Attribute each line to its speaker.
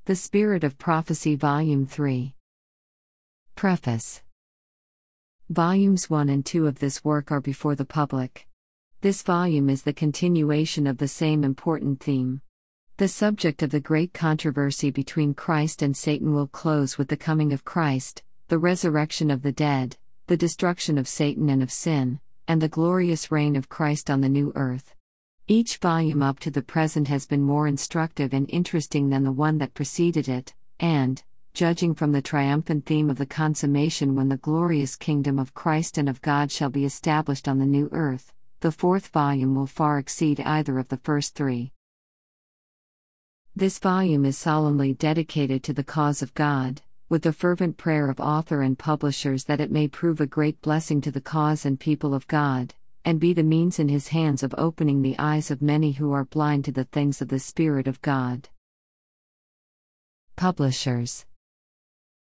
Speaker 1: The Spirit of Prophecy Volume 3. Preface. Volumes 1 and 2 of this work are before the public. This volume is the continuation of the same important theme. The subject of the great controversy between Christ and Satan will close with the coming of Christ, the resurrection of the dead, the destruction of Satan and of sin, and the glorious reign of Christ on the new earth. Each volume up to the present has been more instructive and interesting than the one that preceded it, and, judging from the triumphant theme of the consummation when the glorious kingdom of Christ and of God shall be established on the new earth, the fourth volume will far exceed either of the first three. This volume is solemnly dedicated to the cause of God, with the fervent prayer of author and publishers that it may prove a great blessing to the cause and people of God, and be the means in His hands of opening the eyes of many who are blind to the things of the Spirit of God. Publishers.